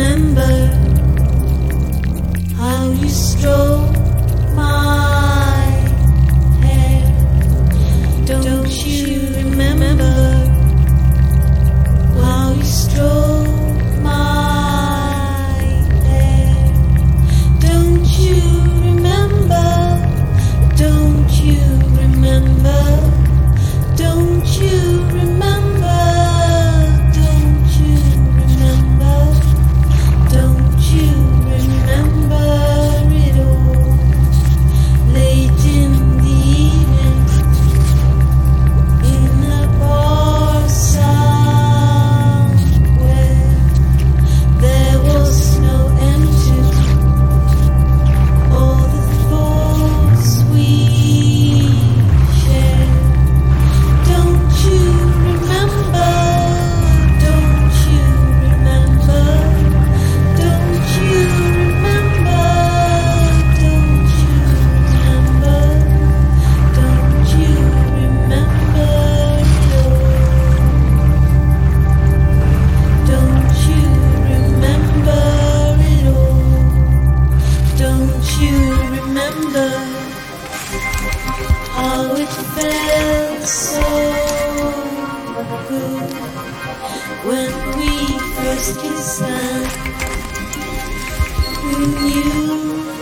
remember how you stroked my hair? Don't you remember how you stroked my hair? Don't you remember? Don't you remember? Don't you remember? Don't you remember? Don't you remember it all? Late in the evening, in a bar somewhere, there was no end to all the thoughts we shared. Don't you remember? Don't you remember? Don't you remember? Don't you remember? Don't you remember it all? Don't you remember it all? Don't you remember how it felt so good when we first kissed and we knew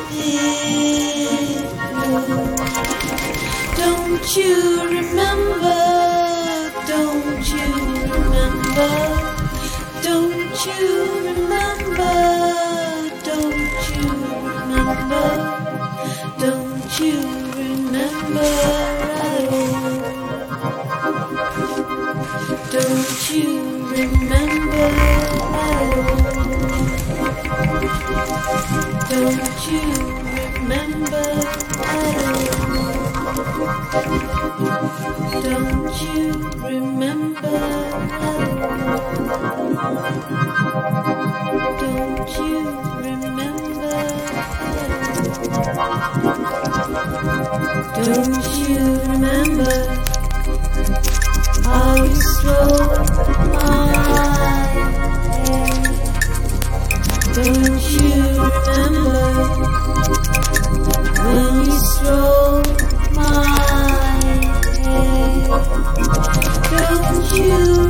it would? Don't you remember? Don't you remember? Don't you remember? Don't you remember? Don't you remember at all? Don't you remember at all? Don't you remember at all? Don't you remember at all? Don't you remember at all? Don't you remember how you stroked my hair? Don't you remember when you stroked my hair? Don't you